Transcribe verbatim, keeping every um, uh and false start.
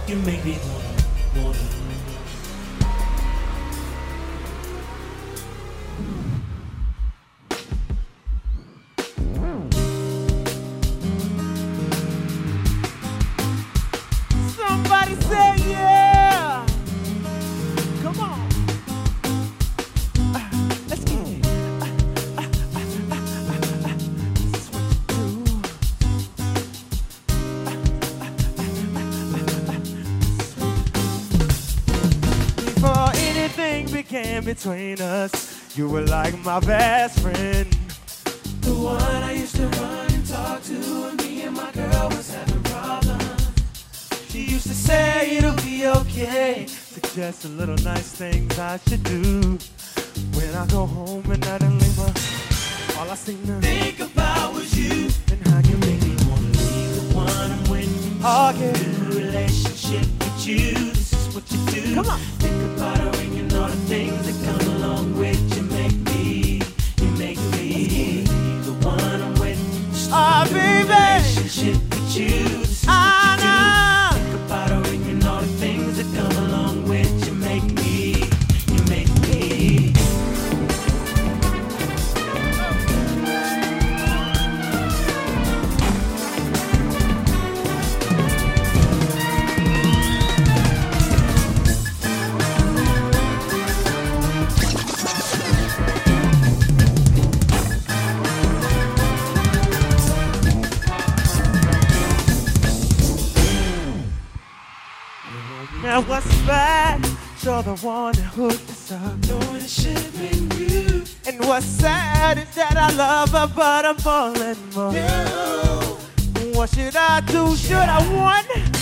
You make me wanna, wanna. Somebody say yeah. Come on. Uh, let's get it. Uh, uh, uh, uh, uh, uh. This is what you do. Uh, uh, uh, uh, uh, uh. This is what you do. Before anything began between us, you were like my best friend. The one I used to run and talk to when me and my girl was having problems. She used to say it'll be okay. Suggest a little nice things I should do. When I go home and I don't leave her, all I seem to think about was you. And how you make me wanna leave the one I'm with. Oh yeah. New relationship with you. This is what you do. Come on. Think about her and all the things that come along with you. Make me, you make me the one I'm with. Ah, oh, baby. Relationship with you. This is I what you do. Think about her and all the things that come along with you. Make me, you make me. Now what's bad? You're the one that hooked us up. Knowing it should have been you. And what's sad is that I love her, but I'm falling for You. What should I do? Should I want?